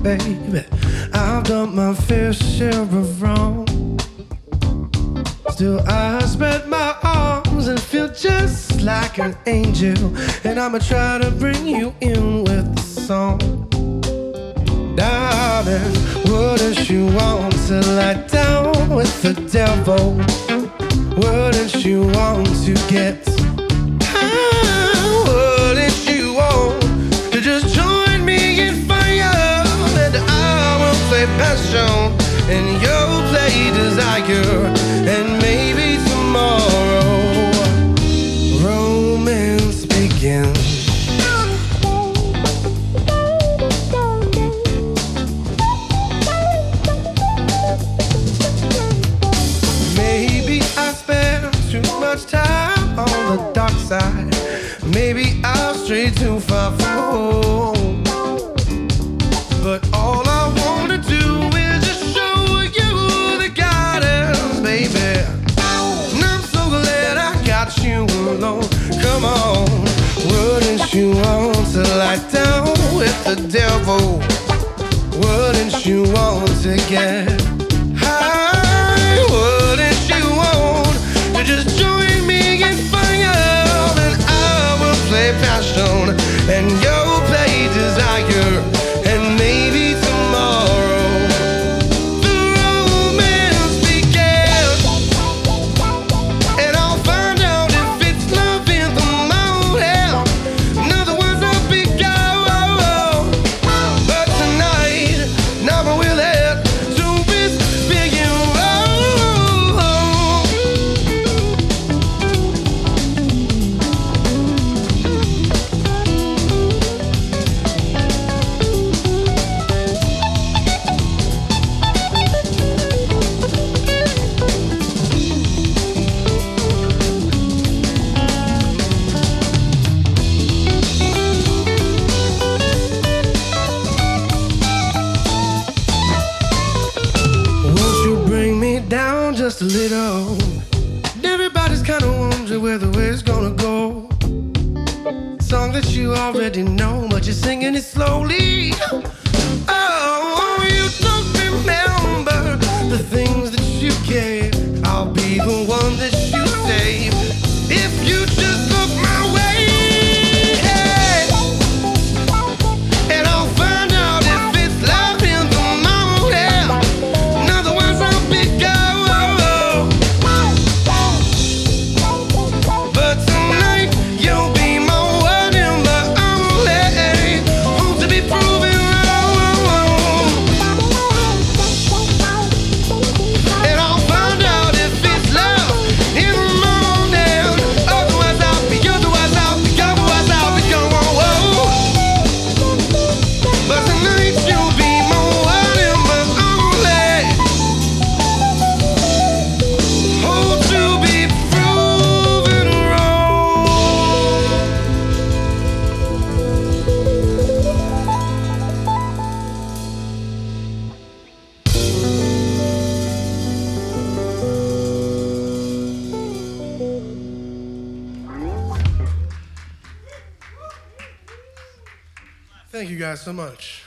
baby. I've done my fair share of wrong. Still I spread my arms and feel just like an angel. And I'ma try to bring you in with the song. Darling, wouldn't you want to lie down with the devil? Wouldn't you want to get high? Wouldn't you want to just join me in fire? And I will play passion and you'll play desire. And maybe tomorrow romance begins. Maybe I spend too much time on the dark side. Maybe I've strayed too far from home. But all I wanna do is just show you the guidance, baby. And I'm so glad I got you alone. Come on, wouldn't you want to lie down with the devil? Wouldn't you want to get high? Wouldn't you want to just join me in fire? And I will play passion and you'll play desire. And maybe tomorrow the romance begins. And I'll find out if it's love in the motel. In other words, I'll be gone. But tonight, never will it to risk being wrong. Won't you bring me down just a little? Everybody's kinda wondering where the way's gonna go. Song that you already know, but you're singing it slowly. Oh, you don't remember the things that you gave. I'll be the one that you save if you just look my way. And I'll find out if it's love in the motel. In other words, I'll be gone. But tonight you'll be my one and my only. Hope to be proven wrong. And I'll find out if it's love in the morning. Otherwise I'll be gone. But tonight you'll be my one and my only. Hope to be proven wrong. Thank you guys so much.